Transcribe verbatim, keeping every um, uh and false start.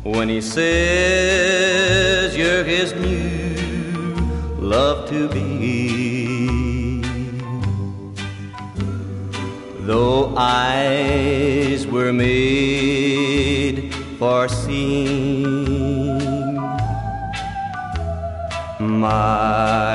when he says you're his new love to be. Though eyes were made for seeing, my